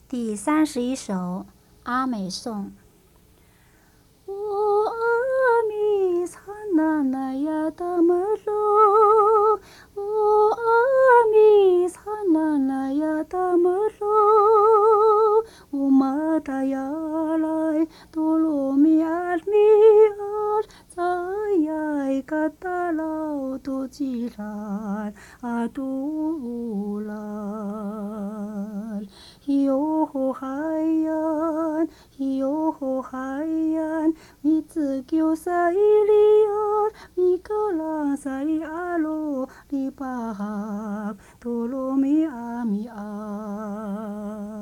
第31首阿美颂。 我阿弥参那那呀达摩罗，我阿弥参那那呀达摩罗，我玛达呀来多罗米阿米阿，扎呀嘎达劳多吉兰阿杜兰。哟海岸，哟海岸，米兹求塞利亚，米格拉塞阿罗里巴哈，多罗米阿米阿。